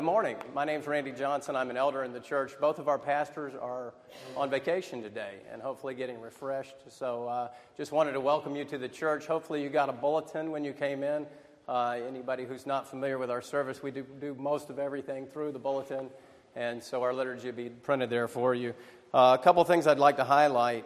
Good morning. My name is Randy Johnson. I'm an elder in the church. Both of our pastors are on vacation today and hopefully getting refreshed. So just wanted to welcome you to the church. Hopefully you got a bulletin when you came in. Anybody who's not familiar with our service, we do most of everything through the bulletin, and so our liturgy will be printed there for you. A couple things I'd like to highlight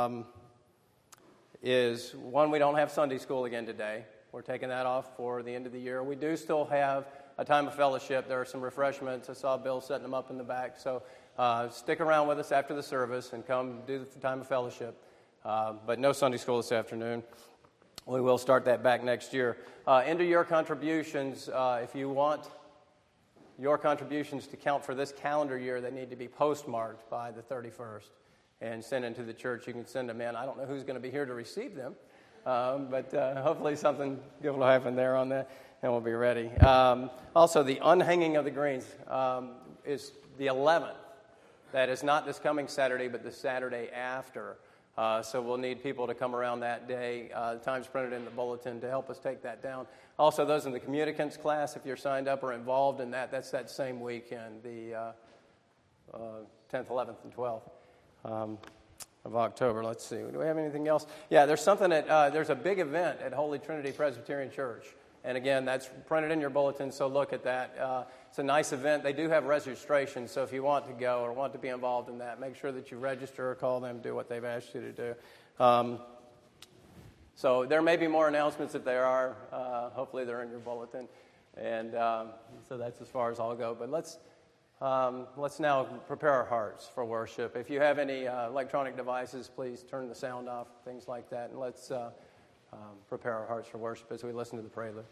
is, one, we don't have Sunday school again today. We're taking that off for the end of the year. We do still have a time of fellowship. There are some refreshments. I saw Bill setting them up in the back. So stick around with us after the service and come do the time of fellowship. But no Sunday school this afternoon. We will start that back next year. Into your contributions, if you want your contributions to count for this calendar year, they need to be postmarked by the 31st and sent into the church. You can send them in. I don't know who's going to be here to receive them, but hopefully something good will happen there on that, and we'll be ready. Also, the unhanging of the greens is the 11th. That is not this coming Saturday, but the Saturday after. So we'll need people to come around that day. The time's printed in the bulletin to help us take that down. Also, those in the communicants class, if you're signed up or involved in that, that's that same weekend, the 10th, 11th, and 12th of October. Let's see. Do we have anything else? Yeah, there's something there's a big event at Holy Trinity Presbyterian Church. And again, that's printed in your bulletin, so look at that. It's a nice event. They do have registration, so if you want to go or want to be involved in that, make sure that you register or call them, do what they've asked you to do. So there may be more announcements if there are. Hopefully they're in your bulletin. And so that's as far as I'll go. But let's now prepare our hearts for worship. If you have any electronic devices, please turn the sound off, things like that, and let's prepare our hearts for worship as we listen to the prelude.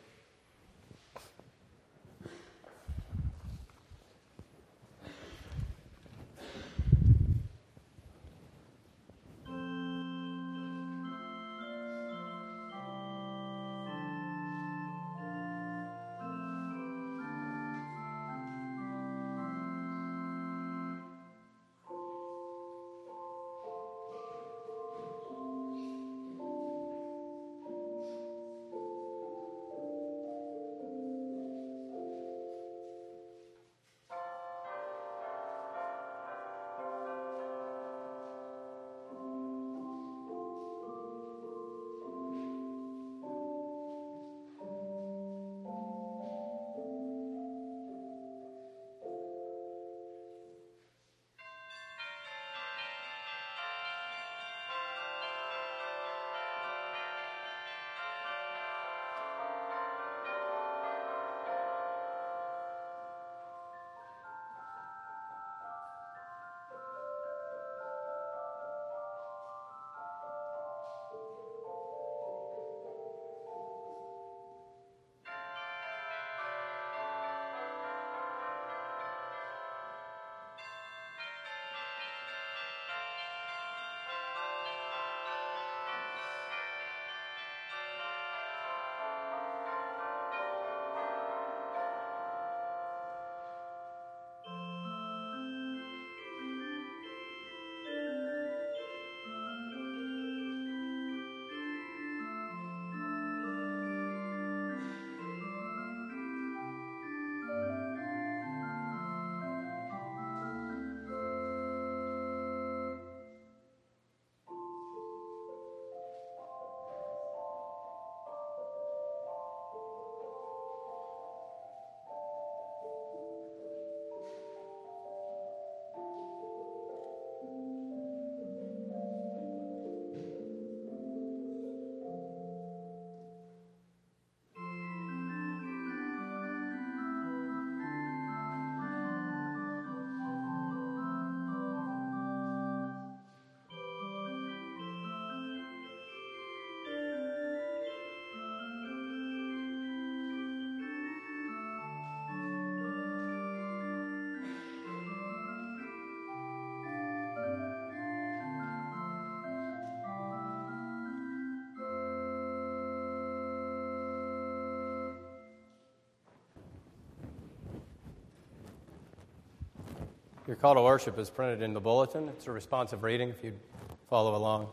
Your call to worship is printed in the bulletin. It's a responsive reading if you'd follow along.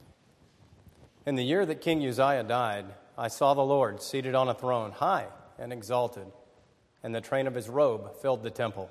In the year that King Uzziah died, I saw the Lord seated on a throne, high and exalted, and the train of his robe filled the temple.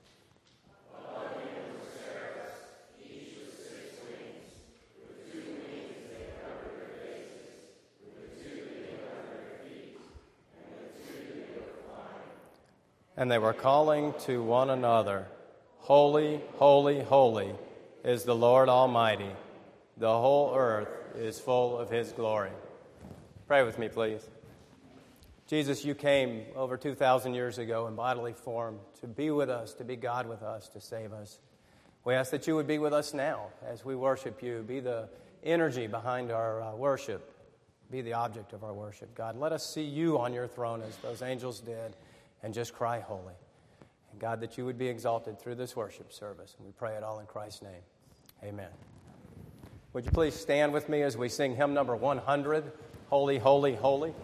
And they were calling to one another, "Holy, holy, holy is the Lord Almighty. The whole earth is full of his glory." Pray with me, please. Jesus, you came over 2,000 years ago in bodily form to be with us, to be God with us, to save us. We ask that you would be with us now as we worship you. Be the energy behind our worship. Be the object of our worship. God, let us see you on your throne as those angels did, and just cry holy. And God, that you would be exalted through this worship service. And we pray it all in Christ's name. Amen. Would you please stand with me as we sing hymn number 100, Holy, Holy, Holy.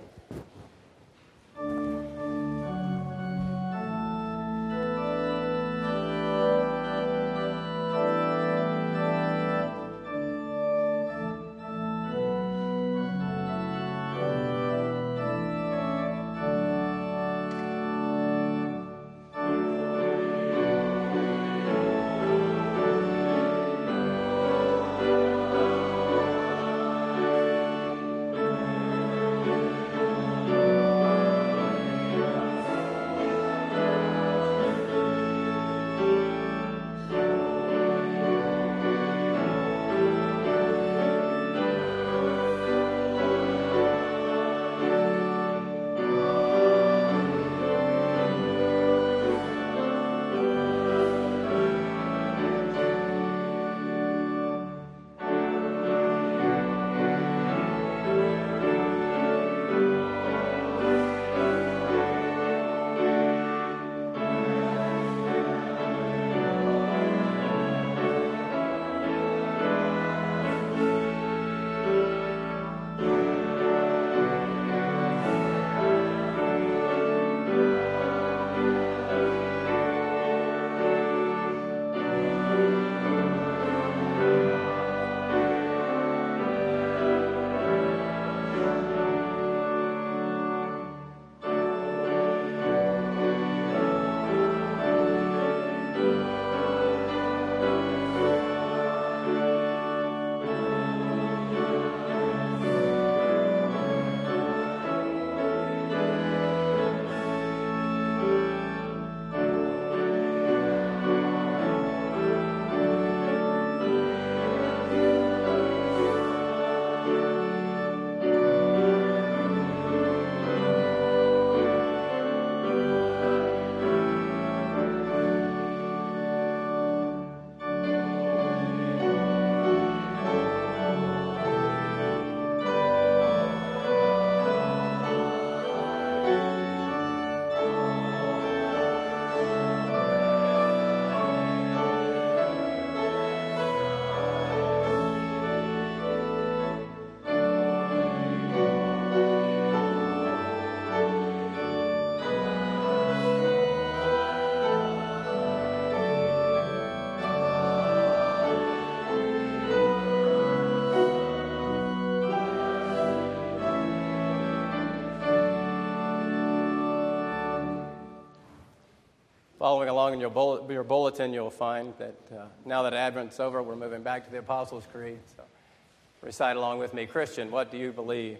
Following along in your bulletin, you'll find that now that Advent's over, we're moving back to the Apostles' Creed. So recite along with me. Christian, what do you believe?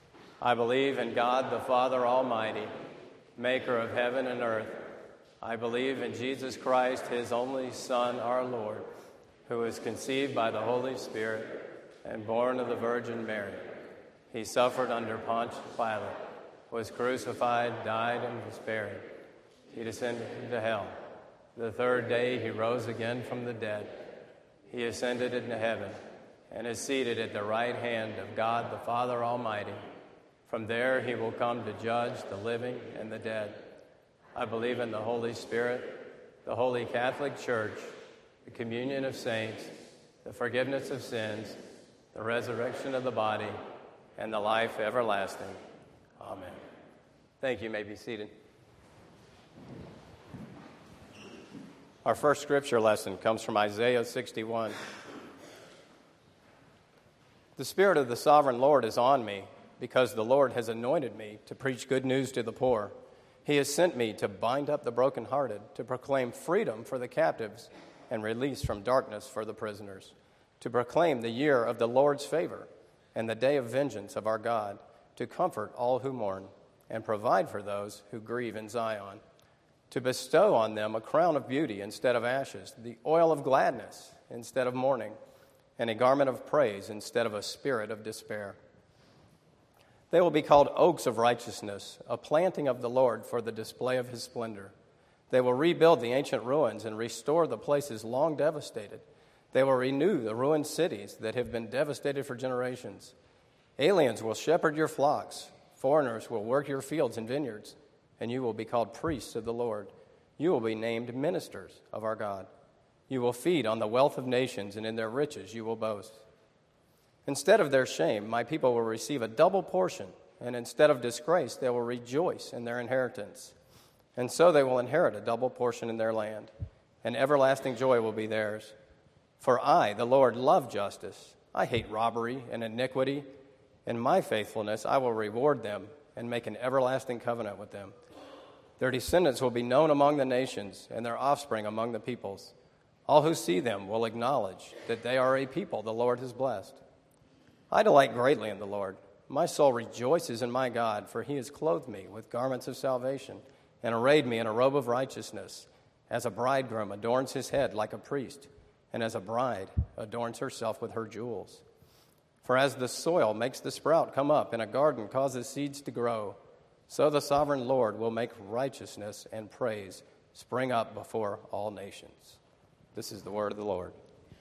I believe in God the Father Almighty, maker of heaven and earth. I believe in Jesus Christ, his only Son, our Lord, who was conceived by the Holy Spirit and born of the Virgin Mary. He suffered under Pontius Pilate, was crucified, died, and was buried. He descended into hell. The third day he rose again from the dead. He ascended into heaven and is seated at the right hand of God the Father Almighty. From there he will come to judge the living and the dead. I believe in the Holy Spirit, the Holy Catholic Church, the communion of saints, the forgiveness of sins, the resurrection of the body, and the life everlasting. Amen. Thank you. You may be seated. Our first scripture lesson comes from Isaiah 61. The Spirit of the Sovereign Lord is on me, because the Lord has anointed me to preach good news to the poor. He has sent me to bind up the brokenhearted, to proclaim freedom for the captives and release from darkness for the prisoners, to proclaim the year of the Lord's favor and the day of vengeance of our God, to comfort all who mourn and provide for those who grieve in Zion, to bestow on them a crown of beauty instead of ashes, the oil of gladness instead of mourning, and a garment of praise instead of a spirit of despair. They will be called oaks of righteousness, a planting of the Lord for the display of his splendor. They will rebuild the ancient ruins and restore the places long devastated. They will renew the ruined cities that have been devastated for generations. Aliens will shepherd your flocks. Foreigners will work your fields and vineyards, and you will be called priests of the Lord. You will be named ministers of our God. You will feed on the wealth of nations, and in their riches you will boast. Instead of their shame, my people will receive a double portion, and instead of disgrace, they will rejoice in their inheritance. And so they will inherit a double portion in their land, and everlasting joy will be theirs. For I, the Lord, love justice. I hate robbery and iniquity. In my faithfulness I will reward them and make an everlasting covenant with them. Their descendants will be known among the nations, and their offspring among the peoples. All who see them will acknowledge that they are a people the Lord has blessed. I delight greatly in the Lord. My soul rejoices in my God, for he has clothed me with garments of salvation and arrayed me in a robe of righteousness, as a bridegroom adorns his head like a priest, and as a bride adorns herself with her jewels. For as the soil makes the sprout come up, and a garden causes seeds to grow, so the sovereign Lord will make righteousness and praise spring up before all nations. This is the word of the Lord.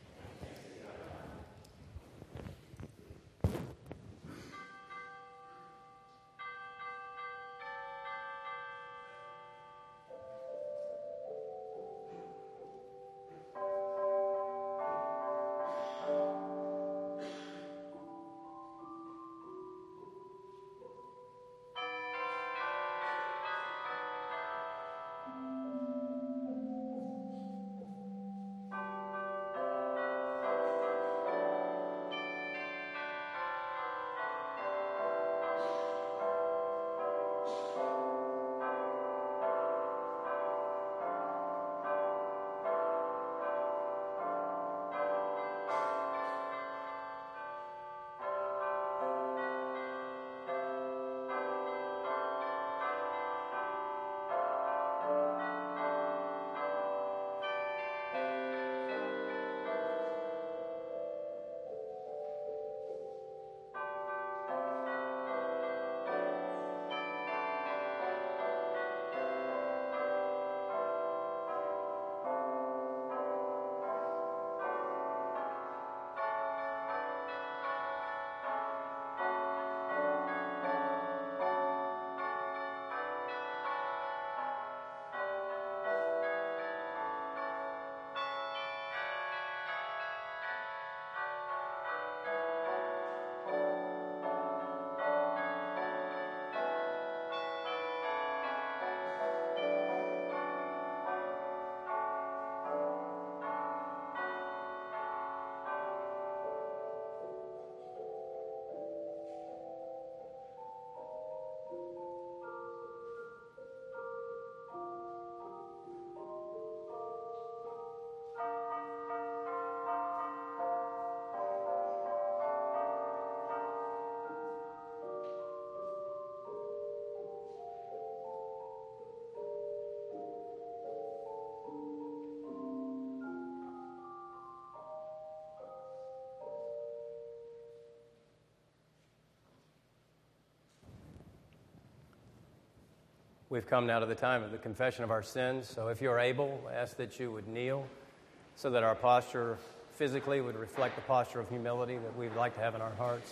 We've come now to the time of the confession of our sins, so if you're able, I ask that you would kneel so that our posture physically would reflect the posture of humility that we'd like to have in our hearts.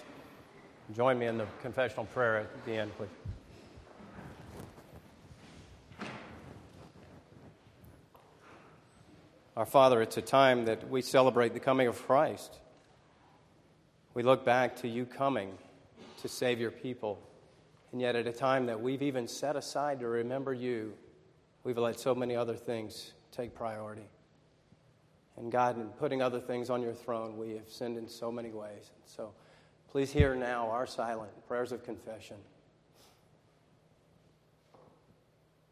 Join me in the confessional prayer at the end, please. Our Father, it's a time that we celebrate the coming of Christ. We look back to you coming to save your people. And yet at a time that we've even set aside to remember you, we've let so many other things take priority. And God, in putting other things on your throne, we have sinned in so many ways. And so please hear now our silent prayers of confession.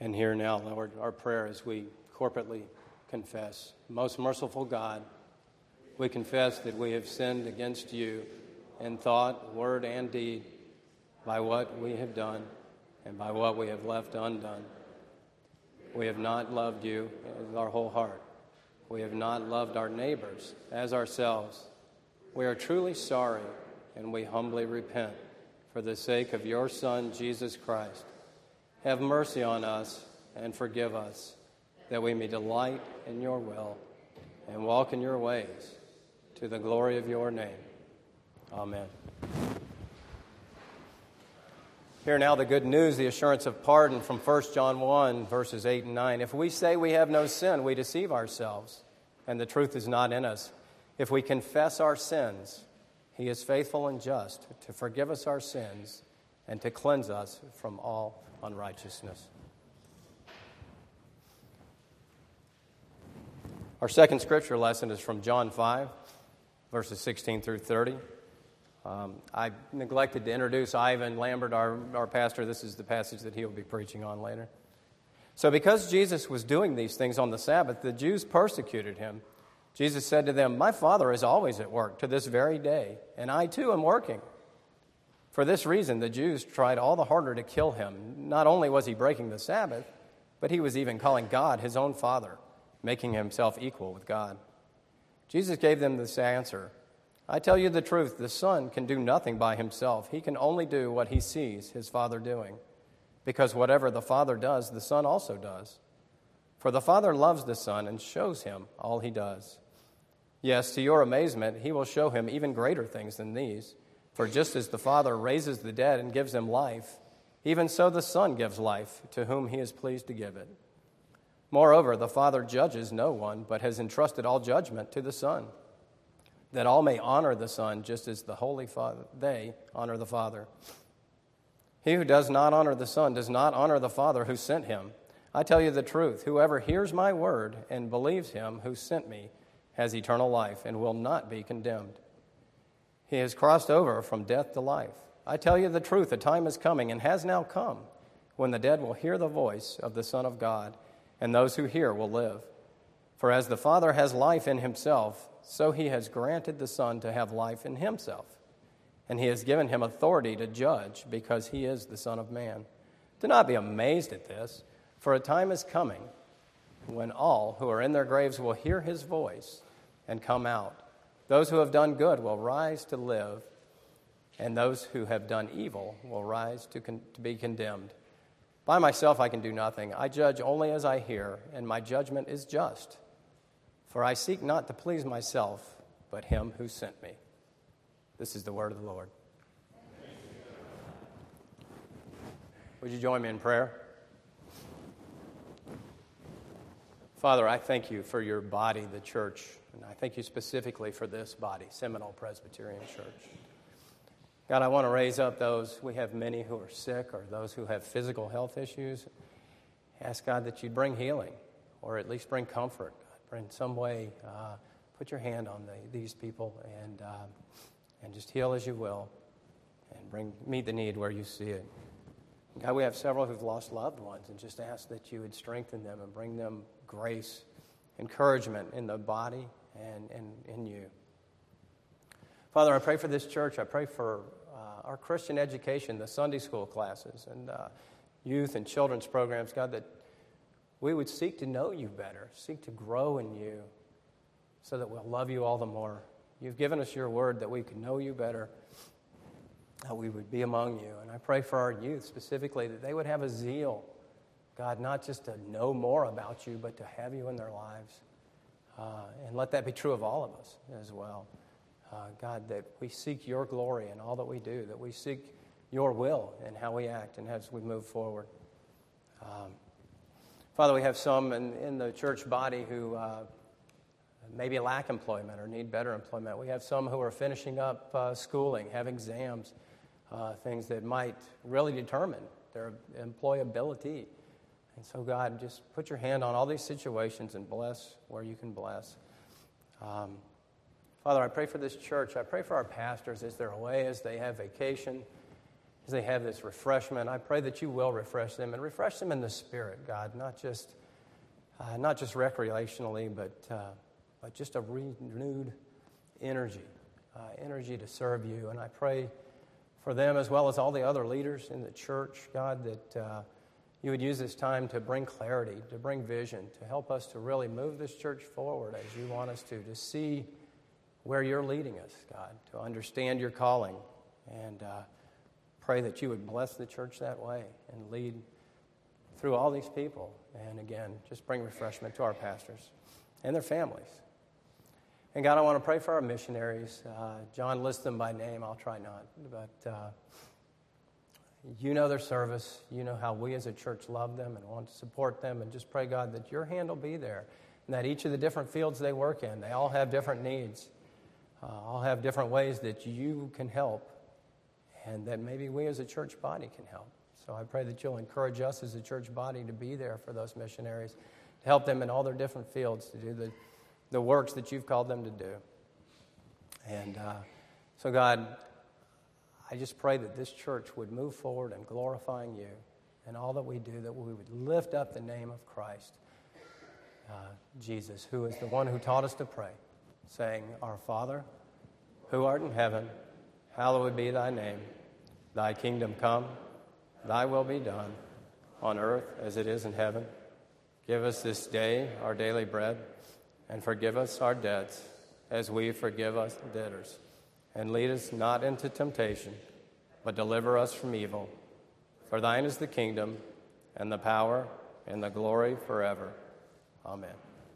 And hear now, Lord, our prayer as we corporately confess. Most merciful God, we confess that we have sinned against you in thought, word, and deed, by what we have done and by what we have left undone. We have not loved you with our whole heart. We have not loved our neighbors as ourselves. We are truly sorry, and we humbly repent for the sake of your Son, Jesus Christ. Have mercy on us and forgive us, that we may delight in your will and walk in your ways, to the glory of your name. Amen. Hear now the good news, the assurance of pardon from 1 John 1, verses 8 and 9. If we say we have no sin, we deceive ourselves, and the truth is not in us. If we confess our sins, he is faithful and just to forgive us our sins and to cleanse us from all unrighteousness. Our second scripture lesson is from John 5, verses 16 through 30. I neglected to introduce Ivan Lambert, our pastor. This is the passage that he'll be preaching on later. So because Jesus was doing these things on the Sabbath, the Jews persecuted him. Jesus said to them, "My Father is always at work to this very day, and I too am working." For this reason, the Jews tried all the harder to kill him. Not only was he breaking the Sabbath, but he was even calling God his own Father, making himself equal with God. Jesus gave them this answer: "I tell you the truth, the Son can do nothing by himself. He can only do what he sees his Father doing, because whatever the Father does, the Son also does. For the Father loves the Son and shows him all he does. Yes, to your amazement, he will show him even greater things than these. For just as the Father raises the dead and gives them life, even so the Son gives life to whom he is pleased to give it. Moreover, the Father judges no one, but has entrusted all judgment to the Son, that all may honor the Son just as the Holy Father, they honor the Father. He who does not honor the Son does not honor the Father who sent him. I tell you the truth, whoever hears my word and believes him who sent me has eternal life and will not be condemned. He has crossed over from death to life. I tell you the truth, a time is coming and has now come when the dead will hear the voice of the Son of God, and those who hear will live. For as the Father has life in himself, so he has granted the Son to have life in himself. And he has given him authority to judge because he is the Son of Man. Do not be amazed at this, for a time is coming when all who are in their graves will hear his voice and come out. Those who have done good will rise to live, and those who have done evil will rise to be condemned. By myself I can do nothing. I judge only as I hear, and my judgment is just. For I seek not to please myself, but him who sent me." This is the word of the Lord. Would you join me in prayer? Father, I thank you for your body, the church, and I thank you specifically for this body, Seminole Presbyterian Church. God, I want to raise up those, we have many who are sick or those who have physical health issues. Ask God that you'd bring healing or at least bring comfort. In some way, put your hand on these people and just heal as you will and meet the need where you see it. God, we have several who've lost loved ones, and just ask that you would strengthen them and bring them grace, encouragement in the body and in you. Father, I pray for this church. I pray for our Christian education, the Sunday school classes, and youth and children's programs, God, that we would seek to know you better, seek to grow in you so that we'll love you all the more. You've given us your word that we can know you better, that we would be among you. And I pray for our youth specifically that they would have a zeal, God, not just to know more about you, but to have you in their lives. And let that be true of all of us as well. God, that we seek your glory in all that we do, that we seek your will in how we act and as we move forward. Father, we have some in the church body who maybe lack employment or need better employment. We have some who are finishing up schooling, have exams, things that might really determine their employability. And so, God, just put your hand on all these situations and bless where you can bless. Father, I pray for this church. I pray for our pastors as they're away, as they have vacation. as they have this refreshment. I pray that you will refresh them, and refresh them in the Spirit, God, not just recreationally, but just a renewed energy to serve you. And I pray for them as well as all the other leaders in the church, God, that you would use this time to bring clarity, to bring vision, to help us to really move this church forward as you want us to see where you're leading us, God, to understand your calling. And pray that you would bless the church that way and lead through all these people. And again, just bring refreshment to our pastors and their families. And God, I want to pray for our missionaries. John lists them by name. I'll try not. But you know their service. You know how we as a church love them and want to support them. And just pray, God, that your hand will be there. And that each of the different fields they work in, they all have different needs. All have different ways that you can help. And that maybe we as a church body can help. So I pray that you'll encourage us as a church body to be there for those missionaries, to help them in all their different fields, to do the works that you've called them to do. And so, God, I just pray that this church would move forward in glorifying you and all that we do, that we would lift up the name of Christ, Jesus, who is the one who taught us to pray, saying, Our Father, who art in heaven, hallowed be thy name. Thy kingdom come, thy will be done, on earth as it is in heaven. Give us this day our daily bread, and forgive us our debts, as we forgive our debtors. And lead us not into temptation, but deliver us from evil. For thine is the kingdom, and the power, and the glory forever. Amen.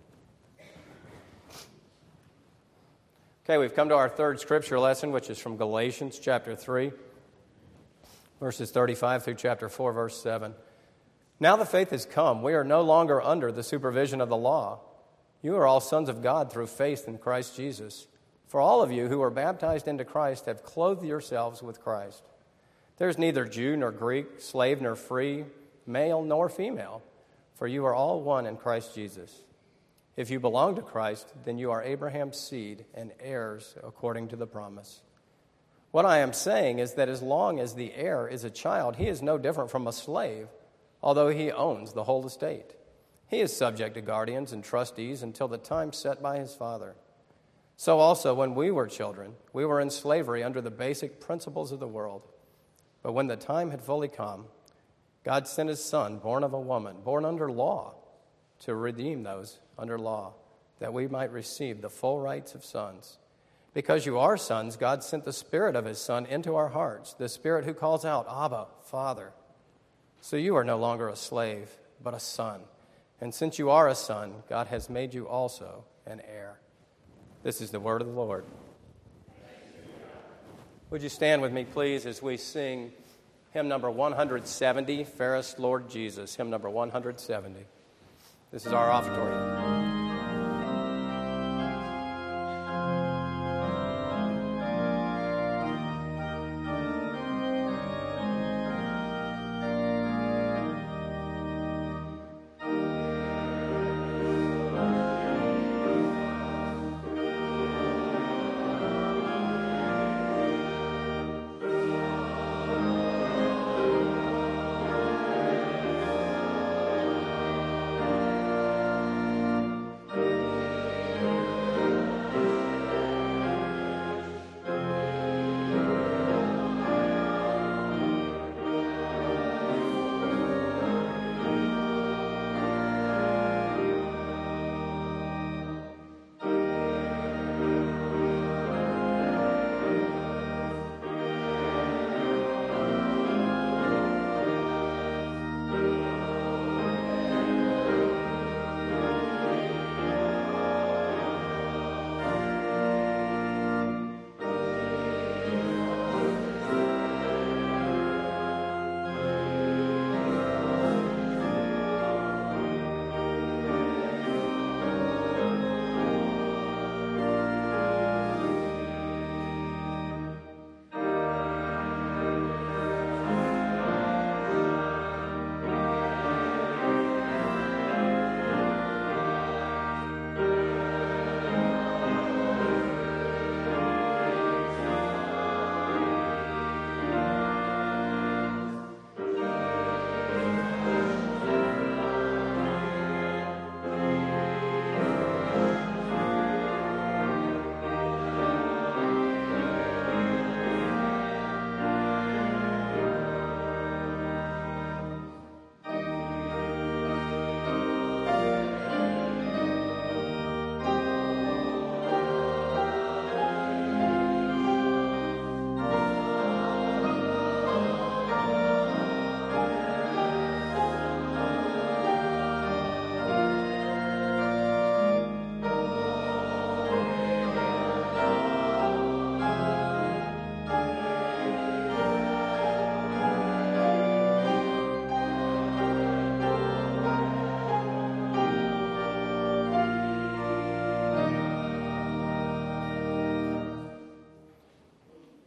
Okay, we've come to our third scripture lesson, which is from Galatians chapter 3, verses 35 through chapter 4, verse 7. Now the faith has come. We are no longer under the supervision of the law. You are all sons of God through faith in Christ Jesus. For all of you who are baptized into Christ have clothed yourselves with Christ. There is neither Jew nor Greek, slave nor free, male nor female, for you are all one in Christ Jesus. If you belong to Christ, then you are Abraham's seed and heirs according to the promise. What I am saying is that as long as the heir is a child, he is no different from a slave, although he owns the whole estate. He is subject to guardians and trustees until the time set by his father. So also, when we were children, we were in slavery under the basic principles of the world. But when the time had fully come, God sent his Son, born of a woman, born under law, to redeem those under law, that we might receive the full rights of sons. Because you are sons, God sent the Spirit of his Son into our hearts, the Spirit who calls out, Abba, Father. So you are no longer a slave, but a son. And since you are a son, God has made you also an heir. This is the word of the Lord. Would you stand with me, please, as we sing hymn number 170, Fairest Lord Jesus, hymn number 170. This is our offertory.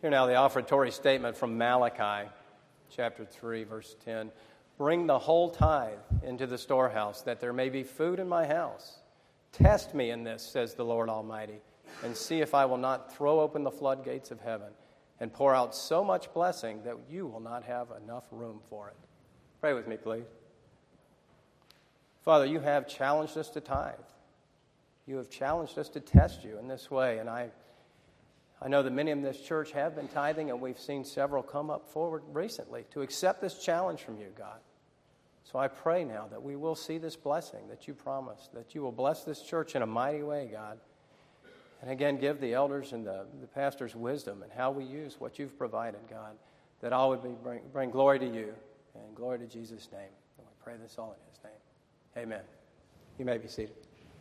Hear now the offertory statement from Malachi, chapter 3, verse 10. Bring the whole tithe into the storehouse, that there may be food in my house. Test me in this, says the Lord Almighty, and see if I will not throw open the floodgates of heaven and pour out so much blessing that you will not have enough room for it. Pray with me, please. Father, you have challenged us to tithe. You have challenged us to test you in this way, and I know that many in this church have been tithing, and we've seen several come up forward recently to accept this challenge from you, God. So I pray now that we will see this blessing that you promised, that you will bless this church in a mighty way, God. And again, give the elders and the pastors wisdom in how we use what you've provided, God, that all would bring glory to you and glory to Jesus' name. And we pray this all in his name. Amen. You may be seated.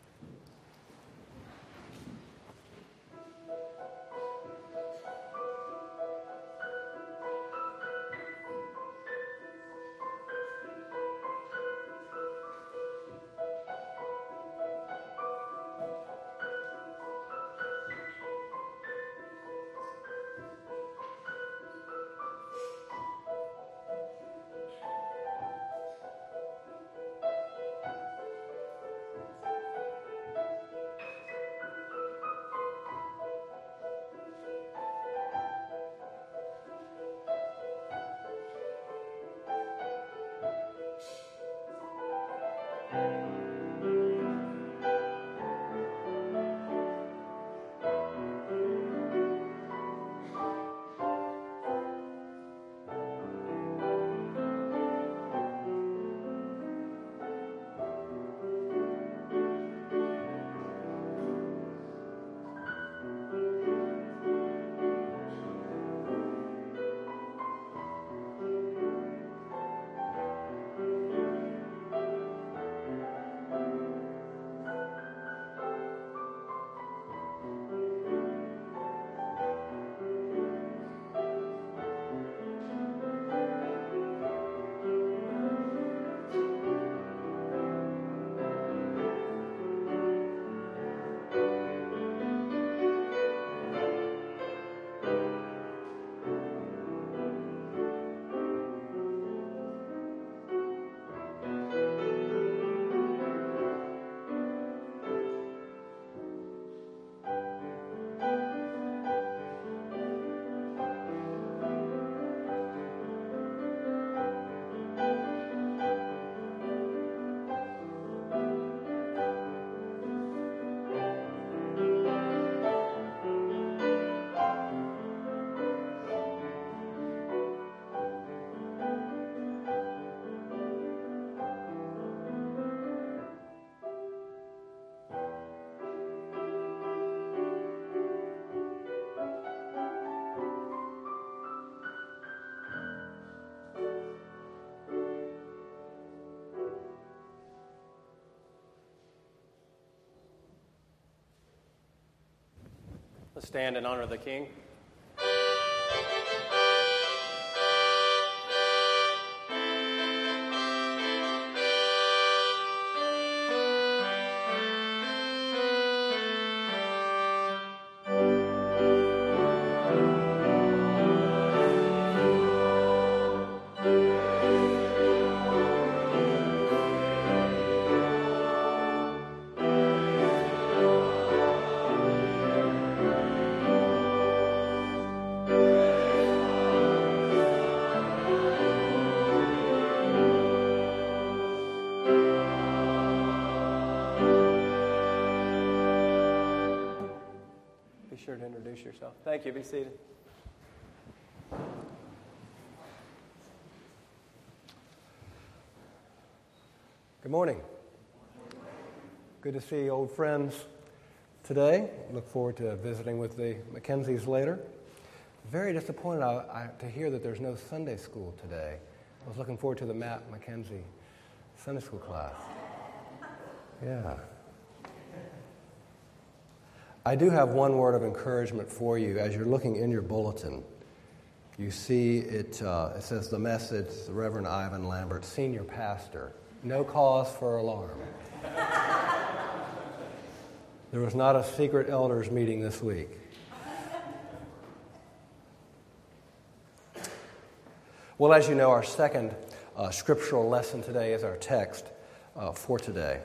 Let's stand and honor the King. Sure to introduce yourself. Thank you. Be seated. Good morning. Good to see old friends today. Look forward to visiting with the Mackenzies later. Very disappointed to hear that there's no Sunday school today. I was looking forward to the Matt Mackenzie Sunday school class. Yeah. I do have one word of encouragement for you. As you're looking in your bulletin, you see it says the message, the Reverend Ivan Lambert, Senior Pastor. No cause for alarm. There was not a secret elders meeting this week. Well, as you know, our second scriptural lesson today is our text for today.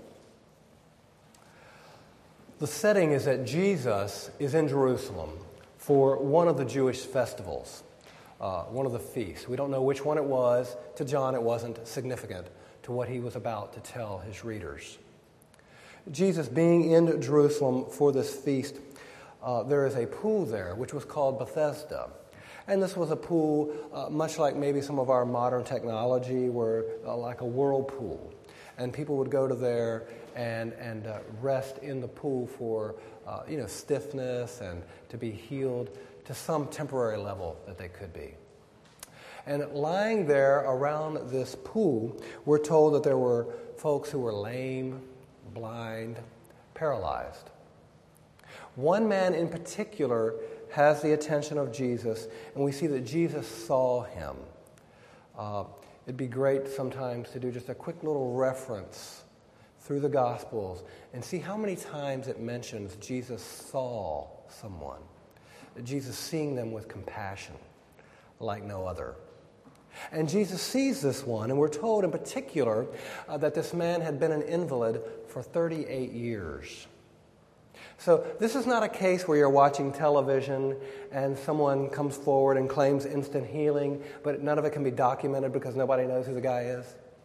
The setting is that Jesus is in Jerusalem for one of the Jewish festivals, one of the feasts. We don't know which one it was. To John, it wasn't significant to what he was about to tell his readers. Jesus being in Jerusalem for this feast, there is a pool there, which was called Bethesda. And this was a pool, much like maybe some of our modern technology, where like a whirlpool. And people would go to there and rest in the pool for stiffness and to be healed to some temporary level that they could be. And lying there around this pool, we're told that there were folks who were lame, blind, paralyzed. One man in particular has the attention of Jesus, and we see that Jesus saw him. It'd be great sometimes to do just a quick little reference through the Gospels and see how many times it mentions Jesus saw someone, Jesus seeing them with compassion like no other. And Jesus sees this one, and we're told in particular that this man had been an invalid for 38 years. So this is not a case where you're watching television and someone comes forward and claims instant healing, but none of it can be documented because nobody knows who the guy is.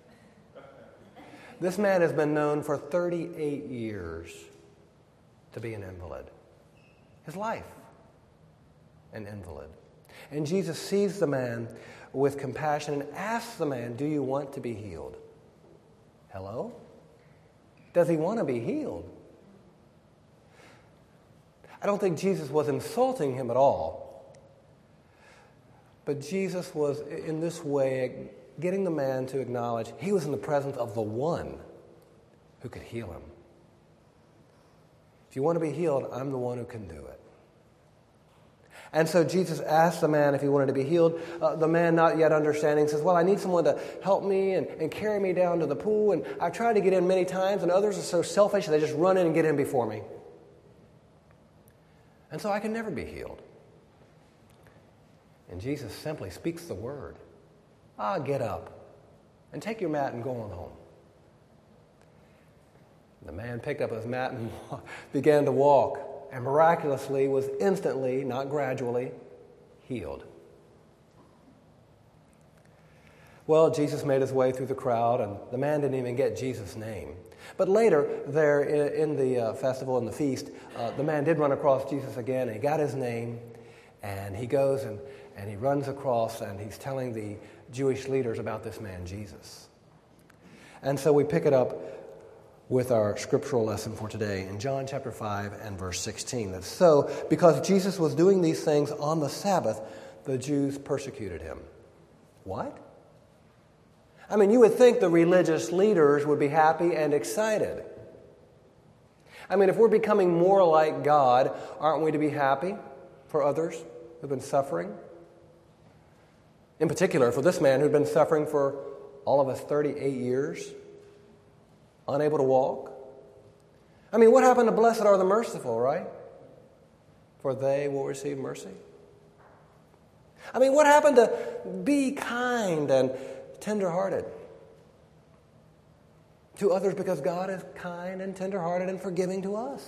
This man has been known for 38 years to be an invalid. His life, an invalid. And Jesus sees the man with compassion and asks the man, "Do you want to be healed?" Hello? Does he want to be healed? I don't think Jesus was insulting him at all. But Jesus was, in this way, getting the man to acknowledge he was in the presence of the one who could heal him. If you want to be healed, I'm the one who can do it. And so Jesus asked the man if he wanted to be healed. The man, not yet understanding, says, "Well, I need someone to help me and carry me down to the pool. And I've tried to get in many times, and others are so selfish, they just run in and get in before me. And so I can never be healed." And Jesus simply speaks the word. Get up and take your mat and go on home. The man picked up his mat and began to walk, and miraculously was instantly, not gradually, healed. Well, Jesus made his way through the crowd, and the man didn't even get Jesus' name. But later, there in the festival and the feast, the man did run across Jesus again, and he got his name, and he goes and he runs across, and he's telling the Jewish leaders about this man, Jesus. And so we pick it up with our scriptural lesson for today in John chapter 5 and verse 16. That's so, because Jesus was doing these things on the Sabbath, the Jews persecuted him. What? I mean, you would think the religious leaders would be happy and excited. I mean, if we're becoming more like God, aren't we to be happy for others who've been suffering? In particular, for this man who'd been suffering for all of us 38 years, unable to walk. I mean, what happened to blessed are the merciful, right? For they will receive mercy. I mean, what happened to be kind and tender-hearted to others, because God is kind and tender-hearted and forgiving to us?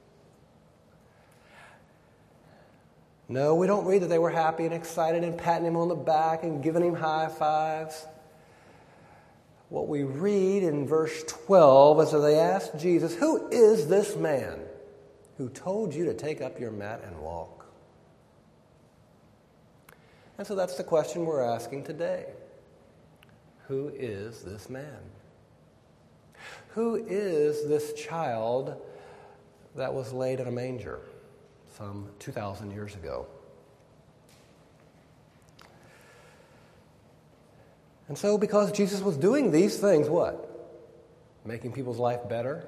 No, we don't read that they were happy and excited and patting him on the back and giving him high fives. What we read in verse 12 is that they asked Jesus, "Who is this man who told you to take up your mat and walk?" And so that's the question we're asking today. Who is this man? Who is this child that was laid in a manger some 2,000 years ago? And so because Jesus was doing these things, what? Making people's life better?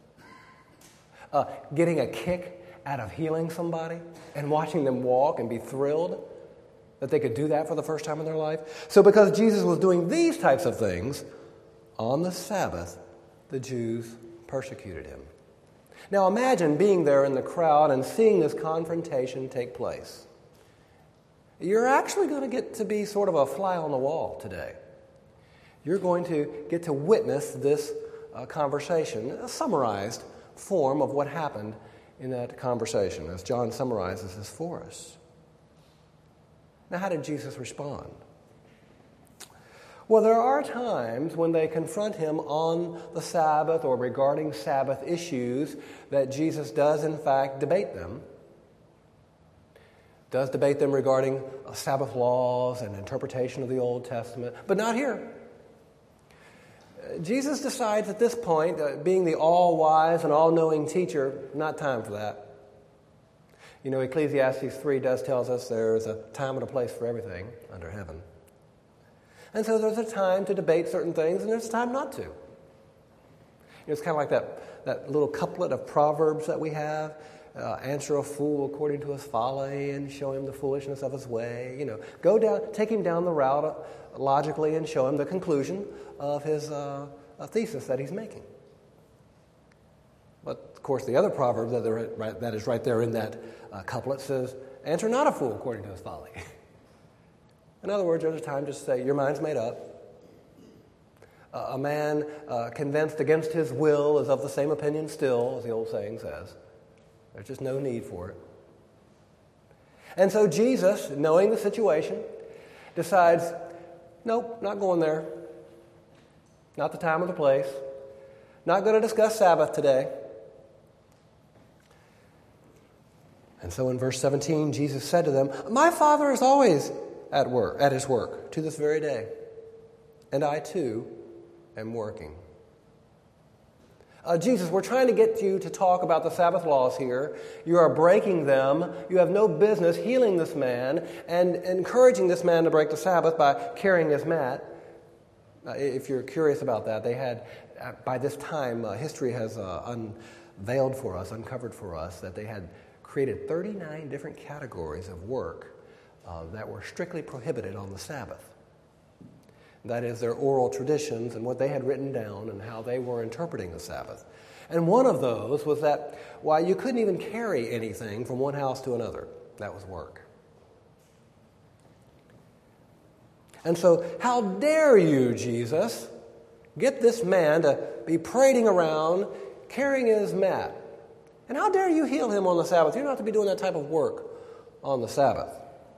Getting a kick out of healing somebody and watching them walk and be thrilled that they could do that for the first time in their life. So because Jesus was doing these types of things on the Sabbath, the Jews persecuted him. Now imagine being there in the crowd and seeing this confrontation take place. You're actually going to get to be sort of a fly on the wall today. You're going to get to witness this conversation, a summarized form of what happened in that conversation, as John summarizes this for us. Now, how did Jesus respond? Well, there are times when they confront him on the Sabbath or regarding Sabbath issues that Jesus does, in fact, debate them. Does debate them regarding Sabbath laws and interpretation of the Old Testament, but not here. Jesus decides at this point, being the all-wise and all-knowing teacher, not time for that. You know, Ecclesiastes 3 tells us there's a time and a place for everything under heaven. And so there's a time to debate certain things, and there's a time not to. You know, it's kind of like that little couplet of Proverbs that we have. Answer a fool according to his folly and show him the foolishness of his way. You know, go down, take him down the route logically and show him the conclusion of his thesis that he's making. But, of course, the other proverb that is right there in that couplet says, answer not a fool according to his folly. In other words, there's a time just to say, your mind's made up. A man convinced against his will is of the same opinion still, as the old saying says. There's just no need for it. And so Jesus, knowing the situation, decides, nope, not going there. Not the time or the place. Not going to discuss Sabbath today. And so in verse 17, Jesus said to them, my Father is always at his work to this very day, and I too am working. Jesus, we're trying to get you to talk about the Sabbath laws here. You are breaking them. You have no business healing this man and encouraging this man to break the Sabbath by carrying his mat. If you're curious about that, they had, by this time, history has uncovered for us, that they had created 39 different categories of work that were strictly prohibited on the Sabbath. That is, their oral traditions and what they had written down and how they were interpreting the Sabbath. And one of those was that, you couldn't even carry anything from one house to another. That was work. And so, how dare you, Jesus, get this man to be parading around carrying his mat? And how dare you heal him on the Sabbath? You're not to be doing that type of work on the Sabbath.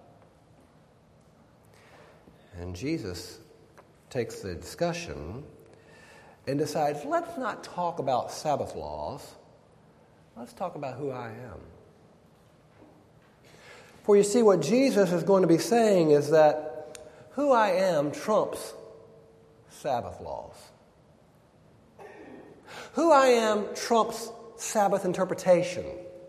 And Jesus takes the discussion and decides, let's not talk about Sabbath laws. Let's talk about who I am. For you see, what Jesus is going to be saying is that who I am trumps Sabbath laws. Who I am trumps Sabbath interpretation.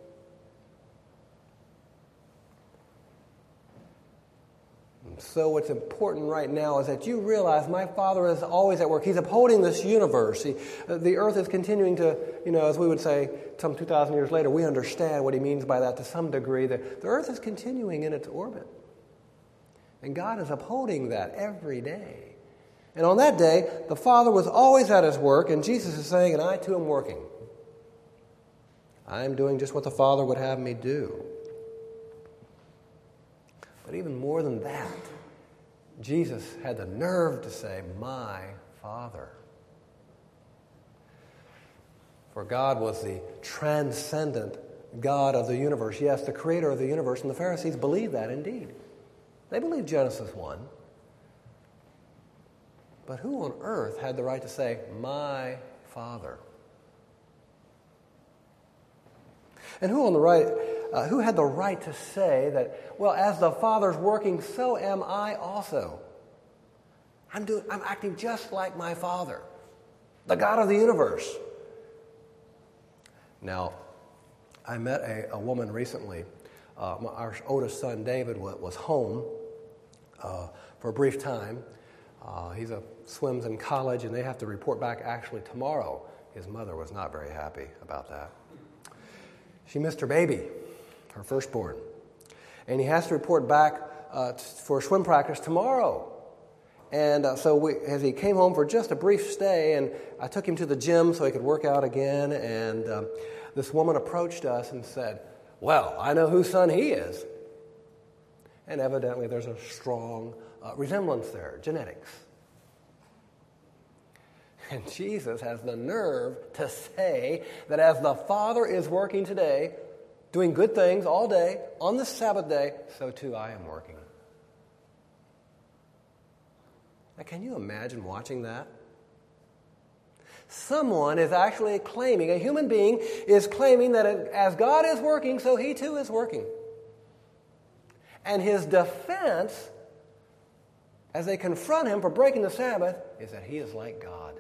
So what's important right now is that you realize my Father is always at work. He's upholding this universe. The earth is continuing to, as we would say some 2,000 years later, we understand what he means by that to some degree. The earth is continuing in its orbit. And God is upholding that every day. And on that day, the Father was always at his work, and Jesus is saying, and I too am working. I am doing just what the Father would have me do. But even more than that, Jesus had the nerve to say, my Father. For God was the transcendent God of the universe. Yes, the creator of the universe, and the Pharisees believed that indeed. They believed Genesis 1. But who on earth had the right to say, my Father? And who had the right to say that, as the Father's working, so am I also. I'm acting just like my Father, the God of the universe. Now, I met a woman recently. Our oldest son, David, was home for a brief time. He swims in college, and they have to report back actually tomorrow. His mother was not very happy about that. She missed her baby, her firstborn. And he has to report back for swim practice tomorrow. And as he came home for just a brief stay, and I took him to the gym so he could work out again, and this woman approached us and said, well, I know whose son he is. And evidently there's a strong resemblance there, genetics. And Jesus has the nerve to say that as the Father is working today, doing good things all day, on the Sabbath day, so too I am working. Now, can you imagine watching that? Someone is actually claiming, a human being is claiming that as God is working, so he too is working. And his defense, as they confront him for breaking the Sabbath, is that he is like God.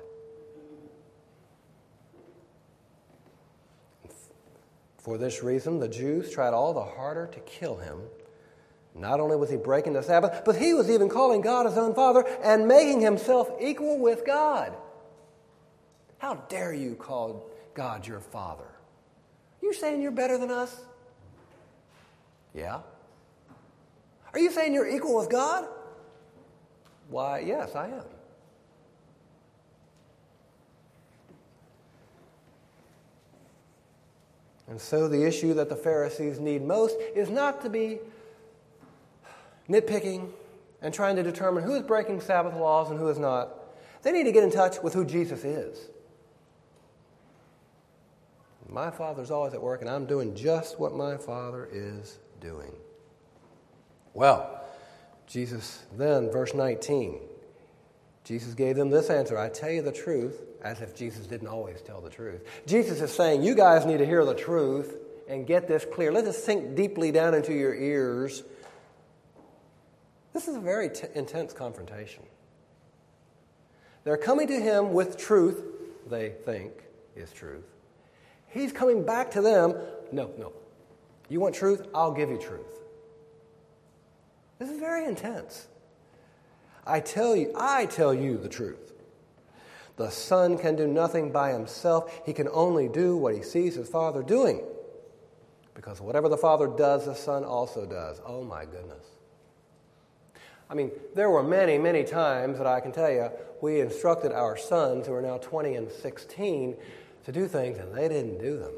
For this reason, the Jews tried all the harder to kill him. Not only was he breaking the Sabbath, but he was even calling God his own Father and making himself equal with God. How dare you call God your Father? You saying you're better than us? Yeah. Are you saying you're equal with God? Why, yes, I am. And so the issue that the Pharisees need most is not to be nitpicking and trying to determine who is breaking Sabbath laws and who is not. They need to get in touch with who Jesus is. My Father's always at work, and I'm doing just what my Father is doing. Well, Jesus then, verse 19, Jesus gave them this answer, I tell you the truth, as if Jesus didn't always tell the truth. Jesus is saying, you guys need to hear the truth and get this clear. Let this sink deeply down into your ears. This is a very intense confrontation. They're coming to him with truth, they think is truth. He's coming back to them, no. You want truth? I'll give you truth. This is very intense. I tell you the truth. The Son can do nothing by himself. He can only do what he sees his Father doing. Because whatever the Father does, the Son also does. Oh my goodness. I mean, there were many, many times that I can tell you, we instructed our sons, who are now 20 and 16, to do things, and they didn't do them.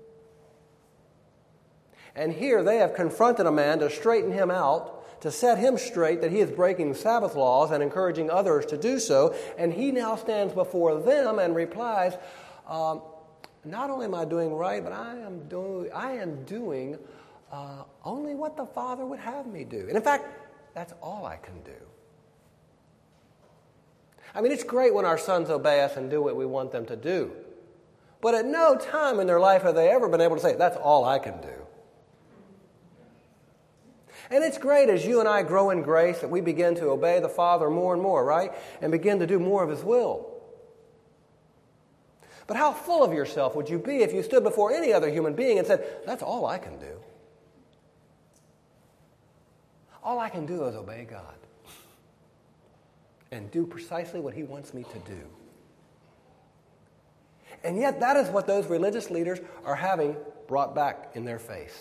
And here they have confronted a man to straighten him out, to set him straight that he is breaking Sabbath laws and encouraging others to do so, and he now stands before them and replies, not only am I doing right, but I am doing only what the Father would have me do. And in fact, that's all I can do. I mean, it's great when our sons obey us and do what we want them to do. But at no time in their life have they ever been able to say, that's all I can do. And it's great as you and I grow in grace that we begin to obey the Father more and more, right? And begin to do more of his will. But how full of yourself would you be if you stood before any other human being and said, that's all I can do. All I can do is obey God and do precisely what he wants me to do. And yet that is what those religious leaders are having brought back in their face.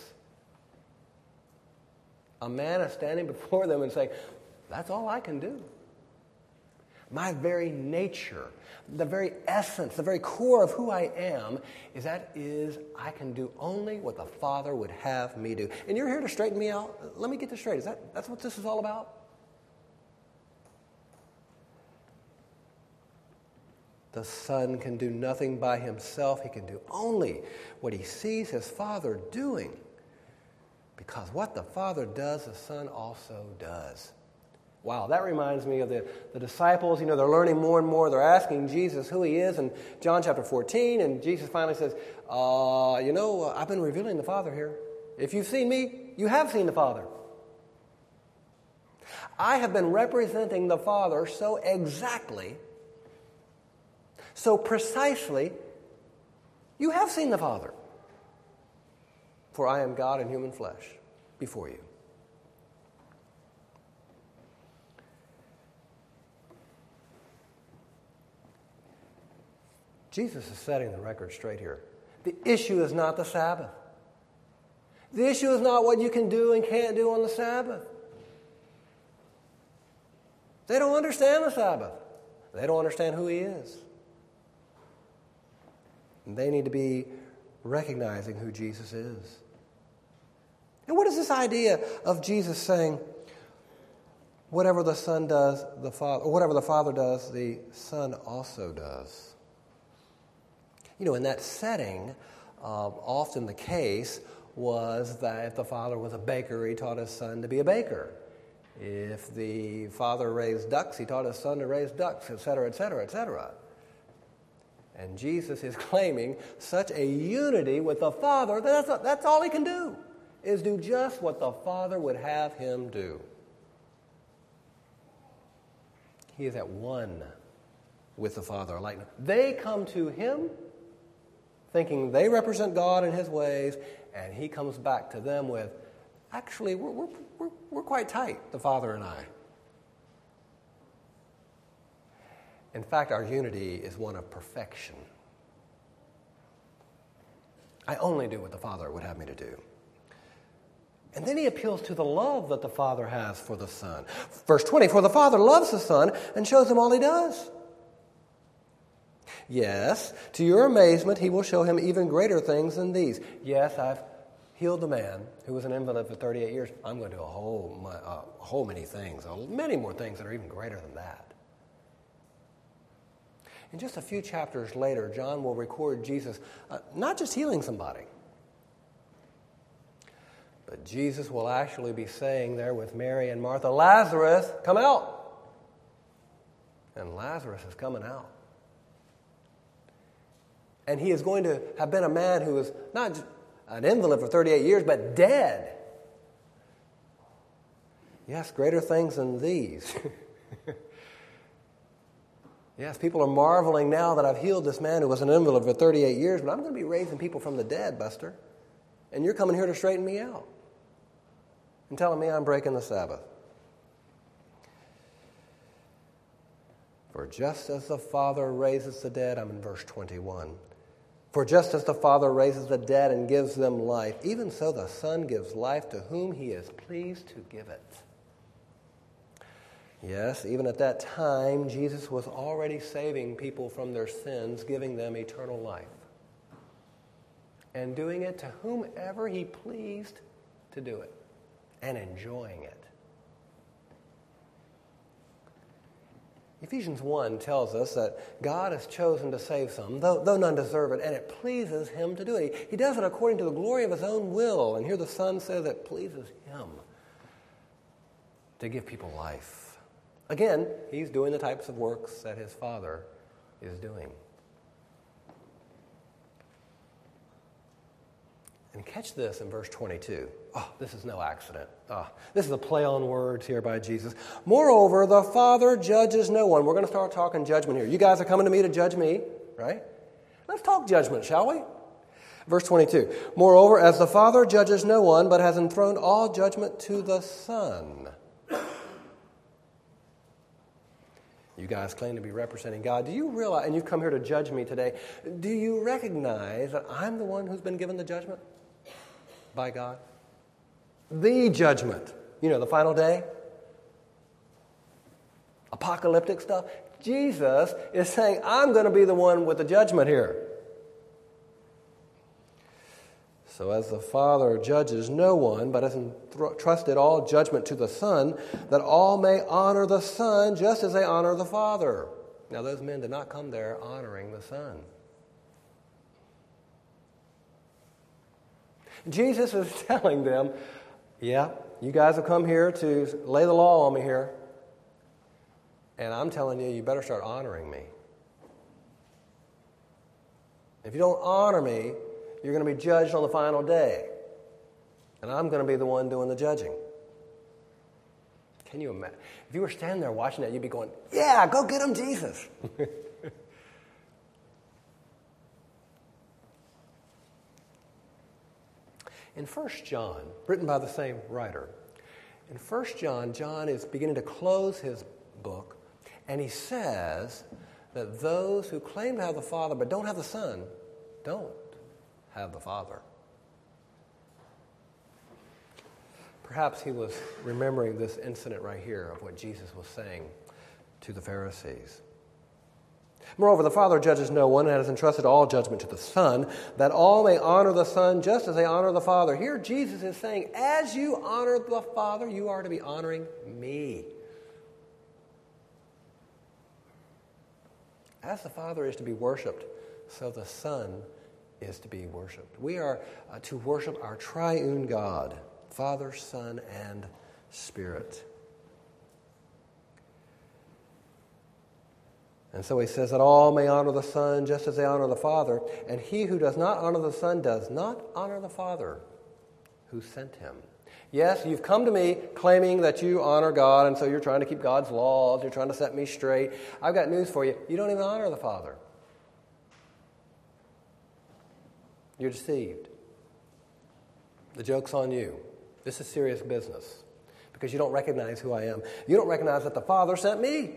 A man is standing before them and saying, that's all I can do. My very nature, the very essence, the very core of who I am is I can do only what the Father would have me do. And you're here to straighten me out? Let me get this straight. That's what this is all about? The Son can do nothing by himself. He can do only what he sees his Father doing. Because what the Father does, the Son also does. Wow, that reminds me of the disciples. You know, they're learning more and more. They're asking Jesus who he is in John chapter 14. And Jesus finally says, I've been revealing the Father here. If you've seen me, you have seen the Father. I have been representing the Father so exactly, so precisely, you have seen the Father. For I am God in human flesh before you. Jesus is setting the record straight here. The issue is not the Sabbath. The issue is not what you can do and can't do on the Sabbath. They don't understand the Sabbath. They don't understand who he is. And they need to be recognizing who Jesus is. And what is this idea of Jesus saying, whatever the Son does, the Father, or whatever the Father does, the Son also does. In that setting, often the case was that if the Father was a baker, he taught his Son to be a baker. If the Father raised ducks, he taught his Son to raise ducks, etc., etc., etc. And Jesus is claiming such a unity with the Father that that's all he can do, is do just what the Father would have him do. He is at one with the Father. Like they come to him thinking they represent God in his ways, and he comes back to them with, actually, we're quite tight, the Father and I. In fact, our unity is one of perfection. I only do what the Father would have me to do. And then he appeals to the love that the Father has for the Son. Verse 20, for the Father loves the Son and shows him all he does. Yes, to your amazement, he will show him even greater things than these. Yes, I've healed the man who was an invalid for 38 years. I'm going to do a whole many things, many more things that are even greater than that. And just a few chapters later, John will record Jesus not just healing somebody, but Jesus will actually be saying there with Mary and Martha, Lazarus, come out. And Lazarus is coming out. And he is going to have been a man who was not just an invalid for 38 years, but dead. Yes, greater things than these. Yes, people are marveling now that I've healed this man who was an invalid for 38 years, but I'm going to be raising people from the dead, Buster. And you're coming here to straighten me out and telling me I'm breaking the Sabbath. For just as the Father raises the dead, I'm in verse 21. For just as the Father raises the dead and gives them life, even so the Son gives life to whom he is pleased to give it. Yes, even at that time, Jesus was already saving people from their sins, giving them eternal life, and doing it to whomever he pleased to do it, and enjoying it. Ephesians 1 tells us that God has chosen to save some, though none deserve it, and it pleases him to do it. He does it according to the glory of his own will, and here the Son says it pleases him to give people life. Again, he's doing the types of works that his Father is doing. And catch this in verse 22. Oh, this is no accident. This is a play on words here by Jesus. Moreover, the Father judges no one. We're going to start talking judgment here. You guys are coming to me to judge me, right? Let's talk judgment, shall we? Verse 22. Moreover, as the Father judges no one, but has enthroned all judgment to the Son. You guys claim to be representing God. Do you realize, and you've come here to judge me today, do you recognize that I'm the one who's been given the judgment by God? The judgment. The final day. Apocalyptic stuff. Jesus is saying, I'm going to be the one with the judgment here. So as the Father judges no one, but has entrusted all judgment to the Son, that all may honor the Son just as they honor the Father. Now those men did not come there honoring the Son. Jesus is telling them, yeah, you guys have come here to lay the law on me here, and I'm telling you, you better start honoring me. If you don't honor me, you're going to be judged on the final day. And I'm going to be the one doing the judging. Can you imagine? If you were standing there watching that, you'd be going, yeah, go get him, Jesus. In 1 John, written by the same writer, in 1 John, John is beginning to close his book, and he says that those who claim to have the Father but don't have the Son don't have the Father. Perhaps he was remembering this incident right here of what Jesus was saying to the Pharisees. Moreover, the Father judges no one and has entrusted all judgment to the Son, that all may honor the Son just as they honor the Father. Here Jesus is saying, as you honor the Father, you are to be honoring me. As the Father is to be worshipped, so the Son is to be worshipped. We are to worship our triune God, Father, Son, and Spirit. And so he says that all may honor the Son just as they honor the Father, and he who does not honor the Son does not honor the Father who sent him. Yes, you've come to me claiming that you honor God, and so you're trying to keep God's laws, you're trying to set me straight. I've got news for you. You don't even honor the Father. You're deceived. The joke's on you. This is serious business because you don't recognize who I am. You don't recognize that the Father sent me.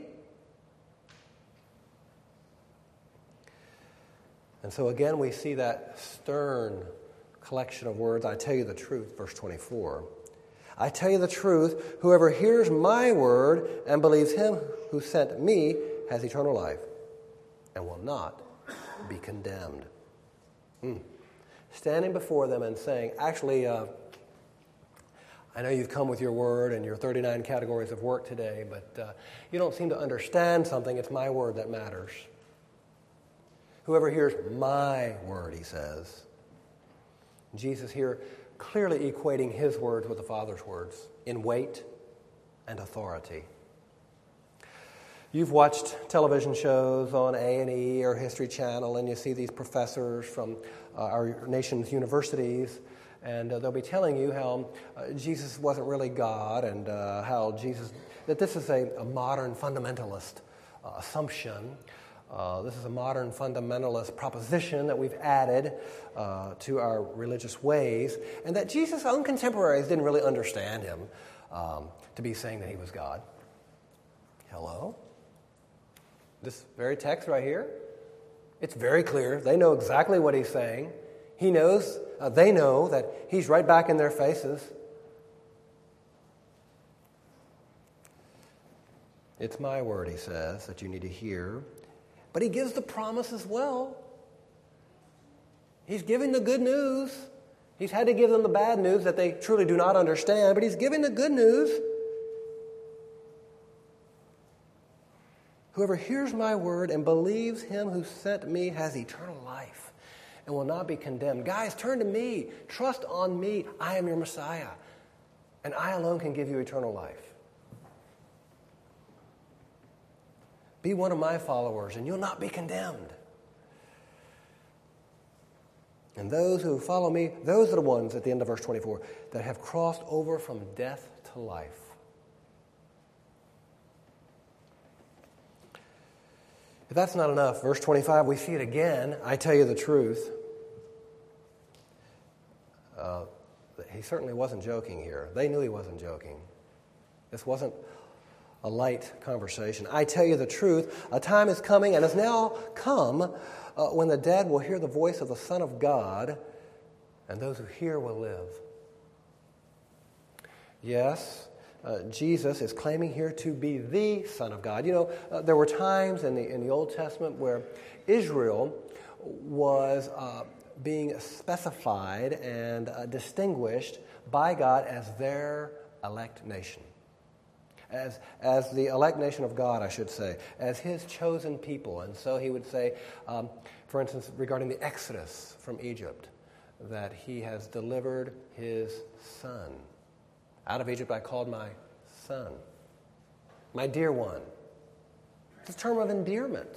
And so again, we see that stern collection of words. I tell you the truth, verse 24. I tell you the truth, whoever hears my word and believes him who sent me has eternal life and will not be condemned. Standing before them and saying, actually, I know you've come with your word and your 39 categories of work today, but you don't seem to understand something. It's my word that matters. Whoever hears my word, he says. Jesus here clearly equating his words with the Father's words in weight and authority. You've watched television shows on A&E or History Channel, and you see these professors from our nation's universities, and they'll be telling you how Jesus wasn't really God, and that this is a modern fundamentalist assumption. This is a modern fundamentalist proposition that we've added to our religious ways, and that Jesus' own contemporaries didn't really understand him to be saying that he was God. Hello? This very text right here, it's very clear. They know exactly what he's saying. He knows, they know that he's right back in their faces. It's my word, he says, that you need to hear. But he gives the promise as well. He's giving the good news. He's had to give them the bad news that they truly do not understand, but he's giving the good news. Whoever hears my word and believes him who sent me has eternal life and will not be condemned. Guys, turn to me. Trust on me. I am your Messiah, and I alone can give you eternal life. Be one of my followers, and you'll not be condemned. And those who follow me, those are the ones, at the end of verse 24, that have crossed over from death to life. If that's not enough, verse 25, we see it again. I tell you the truth. He certainly wasn't joking here. They knew he wasn't joking. This wasn't a light conversation. I tell you the truth, a time is coming and has now come when the dead will hear the voice of the Son of God, and those who hear will live. Yes, Jesus is claiming here to be the Son of God. You know, there were times in the Old Testament where Israel was being specified and distinguished by God as their elect nation. As the elect nation of God, I should say, as his chosen people. And so he would say, for instance, regarding the Exodus from Egypt, that he has delivered his son. Out of Egypt I called my son, my dear one. It's a term of endearment.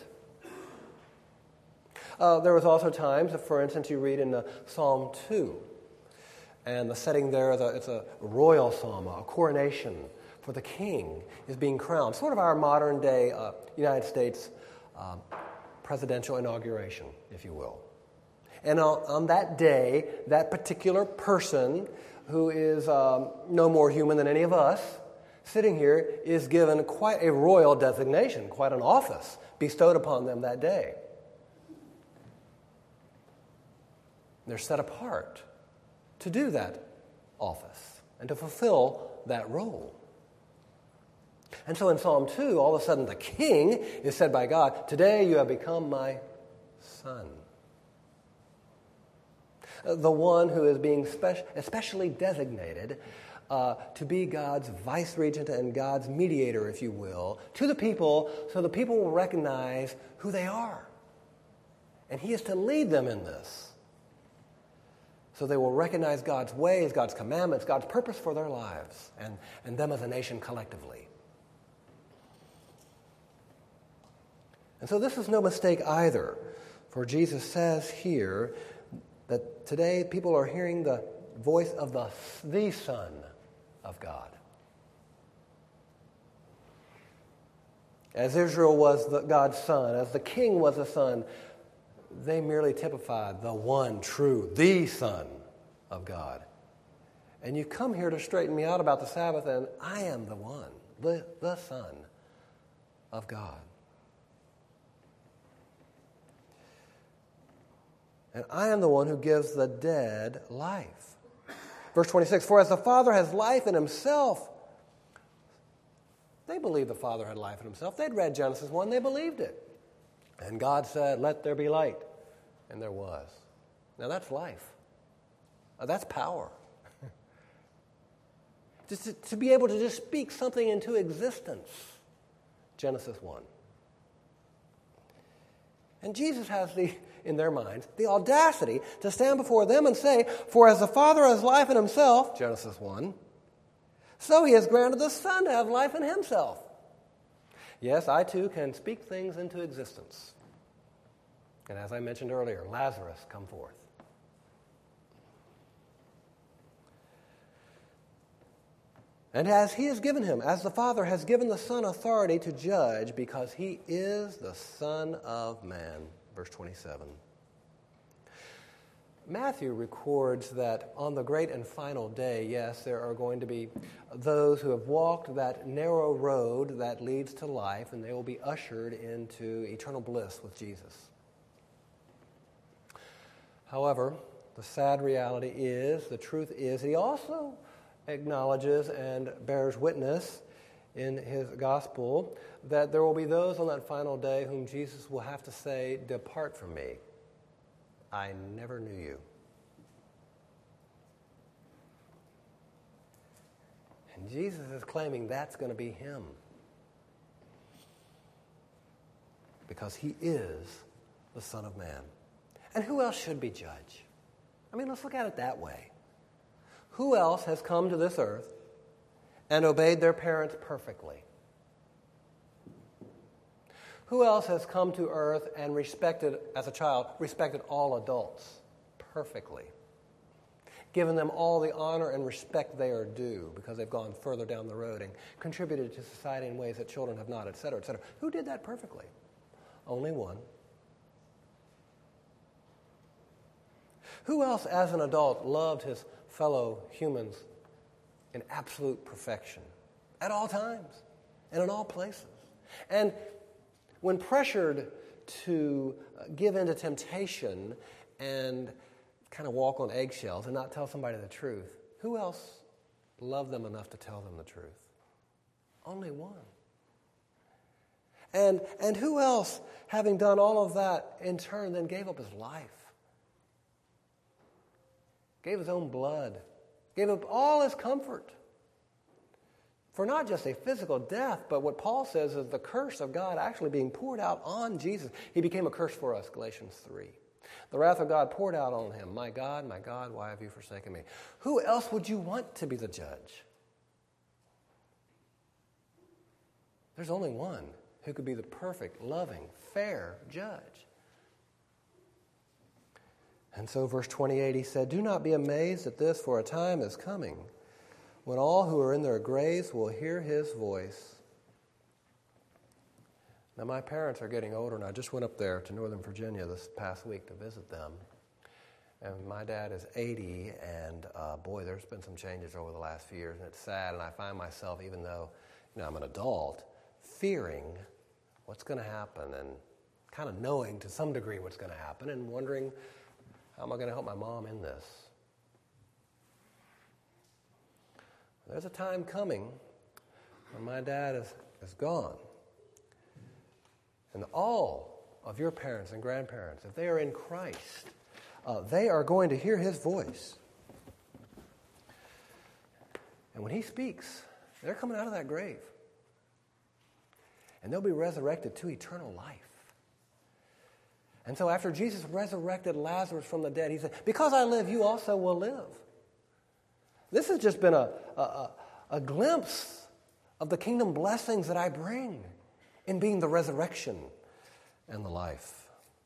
There was also times, for instance, you read in Psalm 2, and the setting there, it's a royal psalm, a coronation for the king is being crowned. Sort of our modern day United States presidential inauguration, if you will. And on that day, that particular person who is no more human than any of us, sitting here, is given quite a royal designation, quite an office bestowed upon them that day. They're set apart to do that office and to fulfill that role. And so in Psalm 2, all of a sudden the king is said by God, "Today you have become my son." The one who is being especially designated to be God's vice-regent and God's mediator, if you will, to the people so the people will recognize who they are. And he is to lead them in this. So they will recognize God's ways, God's commandments, God's purpose for their lives, and them as a nation collectively. And so this is no mistake either, for Jesus says here that today people are hearing the voice of the Son of God. As Israel was God's son, as the king was a son, they merely typified the one true, the Son of God. And you come here to straighten me out about the Sabbath, and I am the one, the Son of God. And I am the one who gives the dead life. Verse 26, for as the Father has life in himself, they believed the Father had life in himself. They'd read Genesis 1, they believed it. And God said, let there be light. And there was. Now that's life. That's power. Just to be able to just speak something into existence. Genesis 1. And Jesus has in their minds, the audacity to stand before them and say, for as the Father has life in himself, Genesis 1, so he has granted the Son to have life in himself. Yes, I too can speak things into existence. And as I mentioned earlier, Lazarus, come forth. And as he has given him, as the Father has given the Son authority to judge, because he is the Son of Man. Verse 27. Matthew records that on the great and final day, yes, there are going to be those who have walked that narrow road that leads to life, and they will be ushered into eternal bliss with Jesus. However, the sad reality is, the truth is, he also acknowledges and bears witness in his gospel that there will be those on that final day whom Jesus will have to say, depart from me. I never knew you. And Jesus is claiming that's going to be him. Because he is the Son of Man. And who else should be judge? I mean, let's look at it that way. Who else has come to this earth and obeyed their parents perfectly? Who else has come to earth and respected, as a child, respected all adults perfectly? Given them all the honor and respect they are due because they've gone further down the road and contributed to society in ways that children have not, et cetera, et cetera. Who did that perfectly? Only one. Who else, as an adult, loved his fellow humans in absolute perfection at all times and in all places? And when pressured to give in to temptation and kind of walk on eggshells and not tell somebody the truth, who else loved them enough to tell them the truth? Only one. And who else, having done all of that, in turn then gave up his life? Gave his own blood, gave up all his comfort for not just a physical death, but what Paul says is the curse of God actually being poured out on Jesus. He became a curse for us, Galatians 3. The wrath of God poured out on him. My God, why have you forsaken me? Who else would you want to be the judge? There's only one who could be the perfect, loving, fair judge. And so verse 28, he said, do not be amazed at this, for a time is coming when all who are in their graves will hear his voice. Now, my parents are getting older, and I just went up there to Northern Virginia this past week to visit them. And my dad is 80, and boy, there's been some changes over the last few years, and it's sad. And I find myself, even though I'm an adult, fearing what's going to happen and kind of knowing to some degree what's going to happen and wondering, how am I going to help my mom in this? There's a time coming when my dad is gone. And all of your parents and grandparents, if they are in Christ, they are going to hear his voice. And when he speaks, they're coming out of that grave. And they'll be resurrected to eternal life. And so after Jesus resurrected Lazarus from the dead, he said, because I live, you also will live. This has just been a glimpse of the kingdom blessings that I bring in being the resurrection and the life.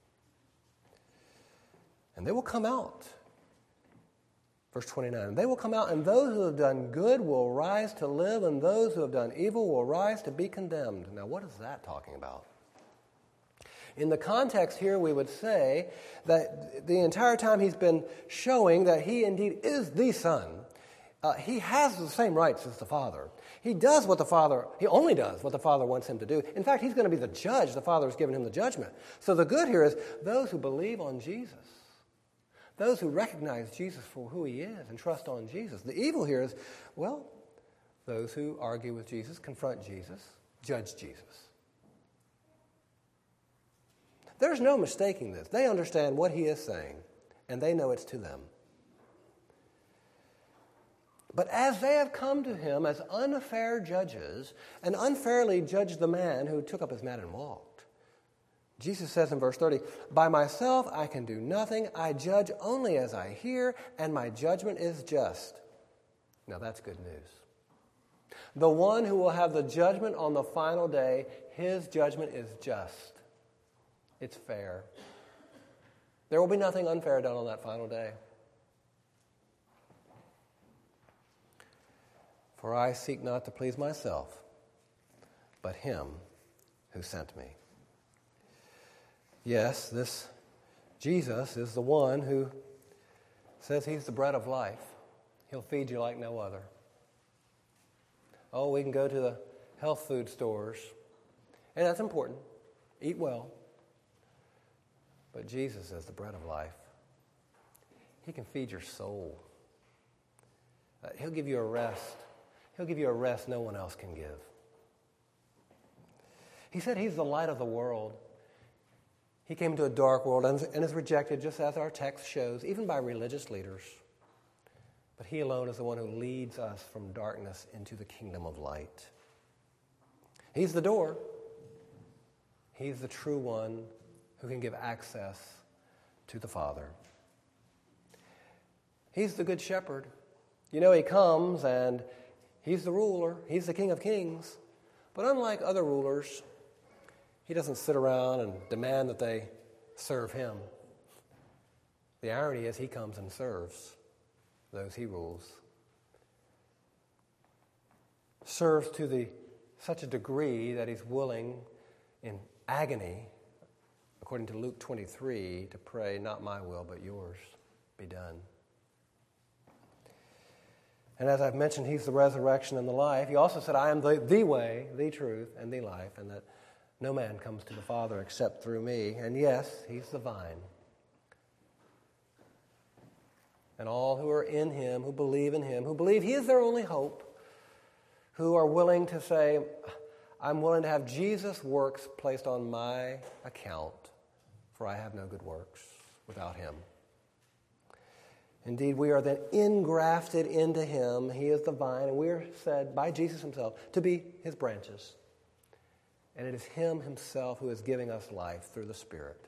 And they will come out. Verse 29, they will come out, and those who have done good will rise to live, and those who have done evil will rise to be condemned. Now, what is that talking about? In the context here, we would say that the entire time he's been showing that he indeed is the Son. He has the same rights as the Father. He only does what the Father wants him to do. In fact, he's going to be the judge. The Father has given him the judgment. So the good here is those who believe on Jesus. Those who recognize Jesus for who he is and trust on Jesus. The evil here is, well, those who argue with Jesus, confront Jesus, judge Jesus. There's no mistaking this. They understand what he is saying, and they know it's to them. But as they have come to him as unfair judges and unfairly judged the man who took up his mat and walked, Jesus says in verse 30, by myself I can do nothing. I judge only as I hear, and my judgment is just. Now that's good news. The one who will have the judgment on the final day, his judgment is just. It's fair. There will be nothing unfair done on that final day. For I seek not to please myself, but him who sent me. Yes, this Jesus is the one who says he's the bread of life. He'll feed you like no other. Oh, we can go to the health food stores, and that's important. Eat well. But Jesus is the bread of life. He can feed your soul. He'll give you a rest. He'll give you a rest no one else can give. He said he's the light of the world. He came into a dark world and is rejected, just as our text shows, even by religious leaders. But he alone is the one who leads us from darkness into the kingdom of light. He's the door. He's the true one who can give access to the Father. He's the good shepherd. You know, he comes and he's the ruler. He's the King of Kings. But unlike other rulers, he doesn't sit around and demand that they serve him. The irony is he comes and serves those he rules. Serves to such a degree that he's willing in agony, according to Luke 23, to pray, not my will, but yours be done. And as I've mentioned, he's the resurrection and the life. He also said, I am the way, the truth, and the life, and that no man comes to the Father except through me. And yes, he's the vine. And all who are in him, who believe in him, who believe he is their only hope, who are willing to say, I'm willing to have Jesus' works placed on my account, for I have no good works without him. Indeed, we are then engrafted into him. He is the vine, and we are said by Jesus himself to be his branches. And it is him himself who is giving us life through the Spirit.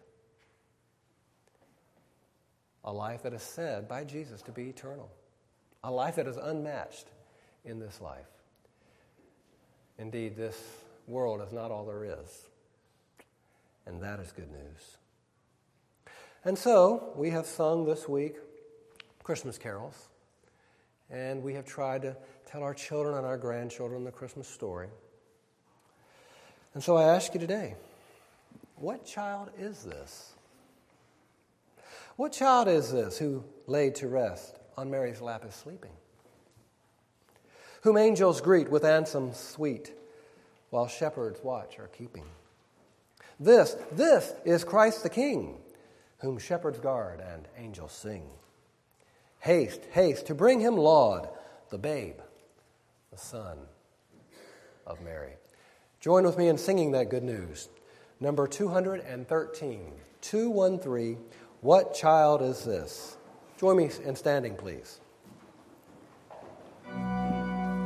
A life that is said by Jesus to be eternal. A life that is unmatched in this life. Indeed, this world is not all there is. And that is good news. And so, we have sung this week Christmas carols. And we have tried to tell our children and our grandchildren the Christmas story. And so I ask you today, what child is this? What child is this who laid to rest on Mary's lap is sleeping? Whom angels greet with anthems sweet, while shepherds watch are keeping? This is Christ the King, whom shepherds guard and angels sing. Haste, haste, to bring him laud, the babe, the Son of Mary. Join with me in singing that good news. Number 213, 213, What Child Is This? Join me in standing, please.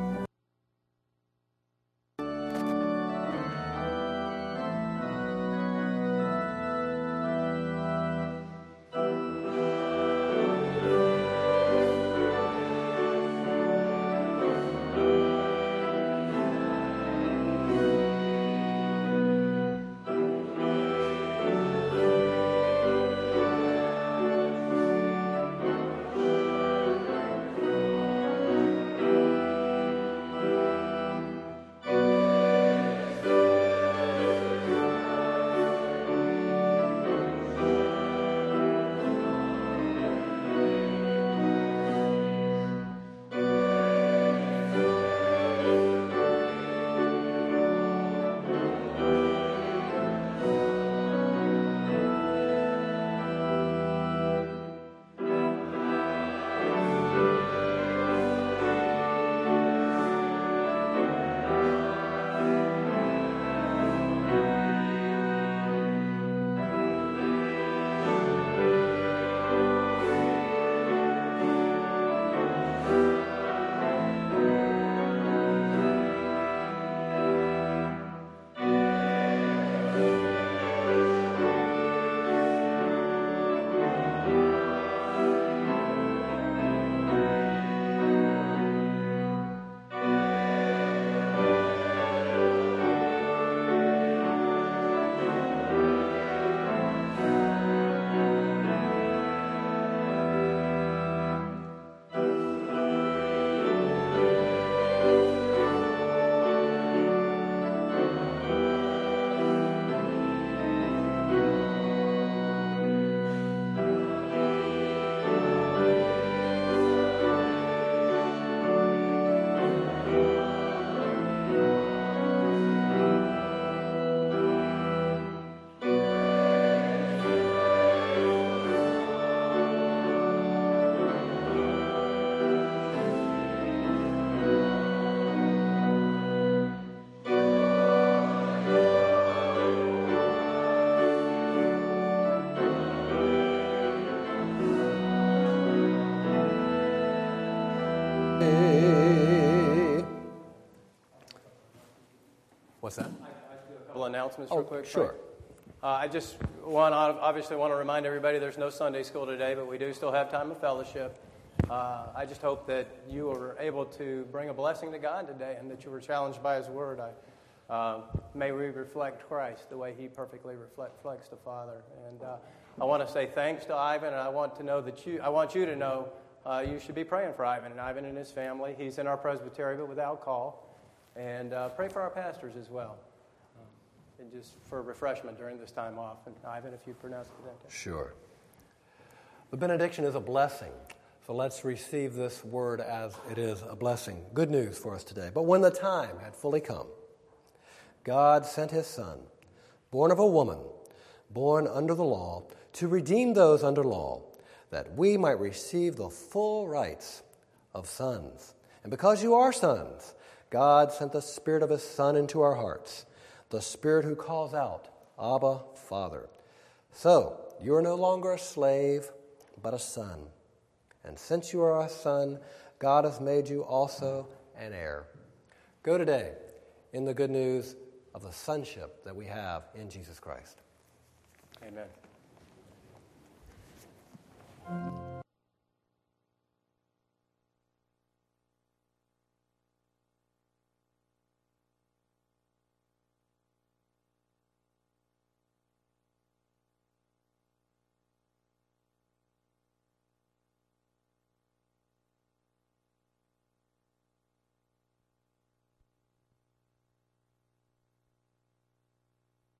couple announcements real quick. Sure. I just obviously want to remind everybody there's no Sunday school today, but we do still have time of fellowship. I just hope that you were able to bring a blessing to God today and that you were challenged by His Word. May we reflect Christ the way He perfectly reflects the Father. And I want to say thanks to Ivan, and I want you to know you should be praying for Ivan and his family. He's in our presbytery, but without call. And pray for our pastors as well. And just for refreshment during this time off. And Ivan, if you pronounce it. Sure. The benediction is a blessing. So let's receive this word as it is, a blessing. Good news for us today. But when the time had fully come, God sent His Son, born of a woman, born under the law, to redeem those under law, that we might receive the full rights of sons. And because you are sons, God sent the Spirit of His Son into our hearts, the Spirit who calls out, Abba, Father. So, you are no longer a slave, but a son. And since you are a son, God has made you also an heir. Go today in the good news of the sonship that we have in Jesus Christ. Amen.